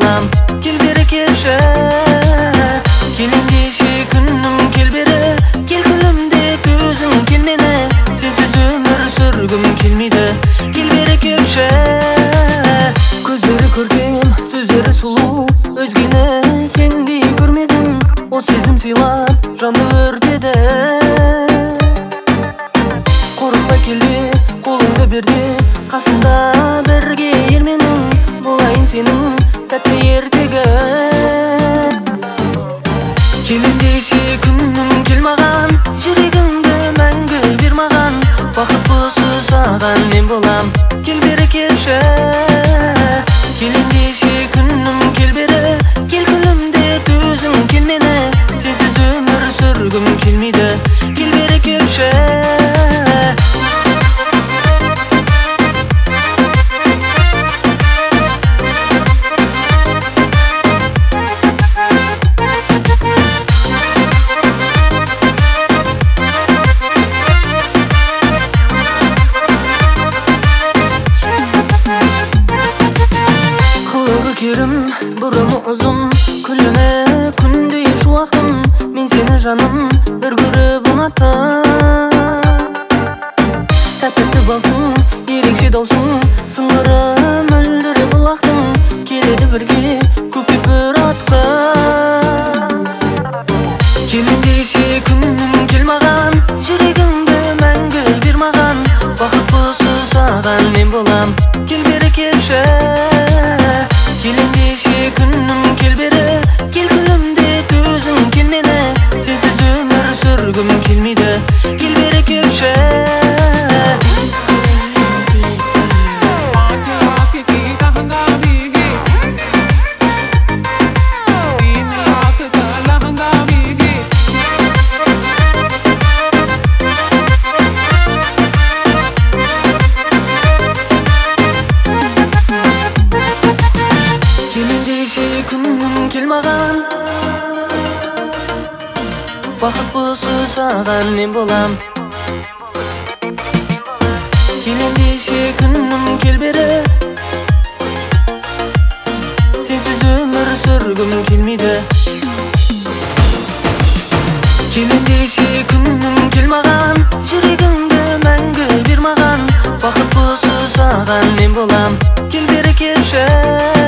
болам. Кел бері келші, келеңдеші күнім кел бері. Кел күлімде көзің кел мені, сенсіз өмір сүргім келмейді. Кел бері келші, көздері көркем, сөздері сұлу, өзгені сендей көрмедім. От сезім сыйлап, жанды өртеді. Қорықпа келде, қолыңды берде, қасында бірге ер менің, болайын сенің тәтті ертегі. Келеңдеші күнім кел маған, жүрегіңді мәңгі бер маған. Бақыт құсы саған мен болам. Кел бері келші, келеңдеші күнім кел бері. Кел күлімде төзің кел мені, сенсіз өмір сүргім келмейді. Кел бері келші. Керім бұрымы ұзын, күлімі күндей шуақтым. Мен сені жаным бір көріп ұнаттым. Тәтті балсың, ерекше даусың, сыңғыры мөлдір бұлақтың. Келеді бірге көктеп бір атқа. Келеңдеші күнім кел маған, жүрегіңді мәңгі бер маған. Бақыт құсы саған мен болам. Кел бері келші, келеңдеші күнім кел бері. Кел күлімде төзің кел мені, сенсіз өмір сүргім келмейді. Кел бері келші. Күнім кел маған, бақыт құсы саған мен болам. Келеңдеші күнім кел бері, сенсіз өмір сүргім келмейді. Келеңдеші күнім кел маған, жүрегіңді мәңгі бер маған. Бақыт құсы саған мен болам. Кел бері келші.